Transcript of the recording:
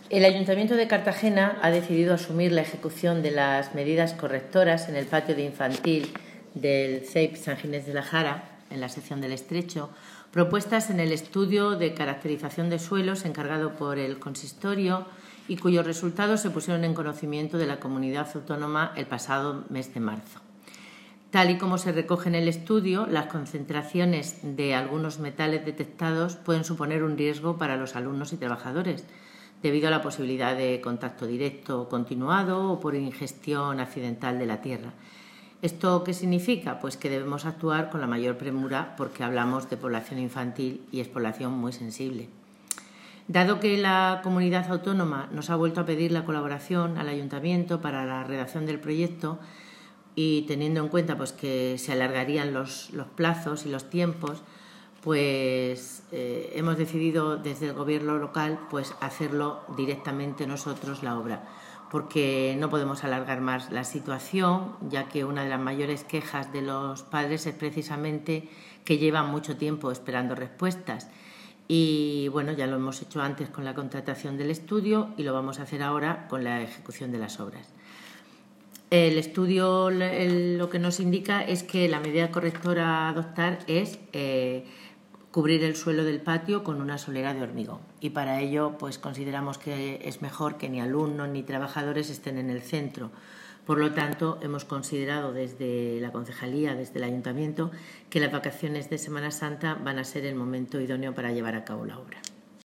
El Ayuntamiento de Cartagena ha decidido asumir la ejecución de las medidas correctoras en el patio de infantil del CEIP San Ginés de la Jara, en la sección del Estrecho, propuestas en el estudio de caracterización de suelos encargado por el Consistorio y cuyos resultados se pusieron en conocimiento de la comunidad autónoma el pasado mes de marzo. Tal y como se recoge en el estudio, las concentraciones de algunos metales detectados pueden suponer un riesgo para los alumnos y trabajadores, debido a la posibilidad de contacto directo o continuado o por ingestión accidental de la tierra. ¿Esto qué significa? Pues que debemos actuar con la mayor premura porque hablamos de población infantil y es población muy sensible. Dado que la comunidad autónoma nos ha vuelto a pedir la colaboración al Ayuntamiento para la redacción del proyecto y teniendo en cuenta pues, que se alargarían los plazos y los tiempos, pues hemos decidido desde el Gobierno local pues hacerlo directamente nosotros la obra, porque no podemos alargar más la situación, ya que una de las mayores quejas de los padres es precisamente que llevan mucho tiempo esperando respuestas. Y bueno, ya lo hemos hecho antes con la contratación del estudio y lo vamos a hacer ahora con la ejecución de las obras. El estudio lo que nos indica es que la medida correctora a adoptar es cubrir el suelo del patio con una solera de hormigón y para ello pues consideramos que es mejor que ni alumnos ni trabajadores estén en el centro. Por lo tanto, hemos considerado desde la concejalía, desde el ayuntamiento, que las vacaciones de Semana Santa van a ser el momento idóneo para llevar a cabo la obra.